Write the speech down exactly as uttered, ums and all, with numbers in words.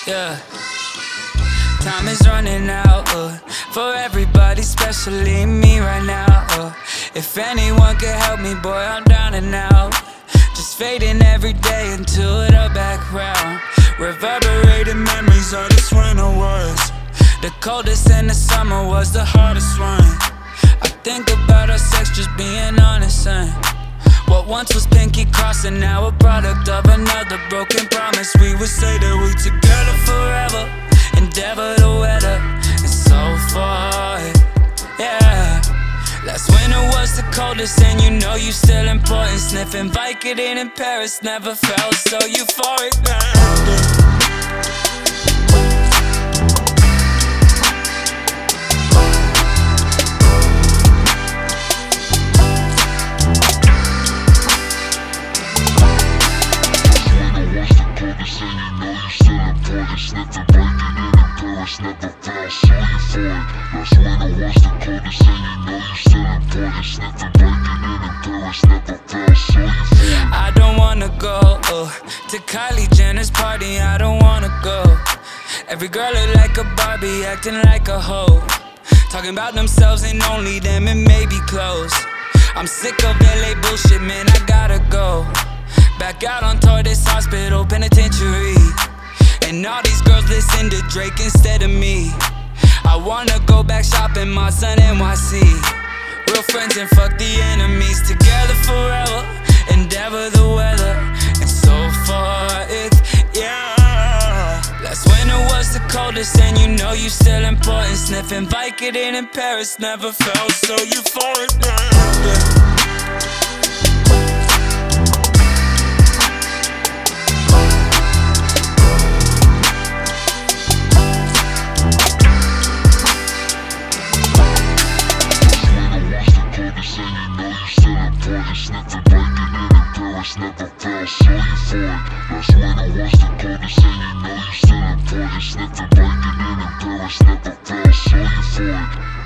Yeah. Time is running out uh, for everybody, especially me right now. Uh, if anyone could help me, boy, I'm down and out. Just fading every day into the background. Reverberating memories of this winter was the coldest, and the summer was the hardest one. I think about our sex, just being honest, son. What once was pinky crossing, now a product of another broken promise. We would say that we together forever, endeavor the weather, and so forth. Yeah. Last winter was the coldest, and you know you still important. Sniffing Vicodin in Paris, never felt so euphoric. Sniffing Vicodin in Paris, never felt so euphoric. That's when it was the coldest, and you know you still important. Sniffing Vicodin in Paris, never felt so euphoric. I don't wanna go uh, to Kylie Jenner's party, I don't wanna go. Every girl look like a Barbie, acting like a hoe, talking about themselves and only them, and maybe clothes. I'm sick of L A bullshit, man, I gotta go. Back out on tour, this hospital penitentiary. And all these girls listen to Drake instead of me. I wanna go back shopping, my son N Y C. Real friends and fuck the enemies. Together forever, endeavor the weather, and so forth, yeah. Last winter was the coldest, and you know you still important. Sniffing Vicodin in Paris, never felt so euphoric, yeah. Sniffing Vicodin in Paris, never felt so euphoric. That's when it was the coldest, and you know you still important. Sniffing Vicodin in Paris, never felt so euphoric.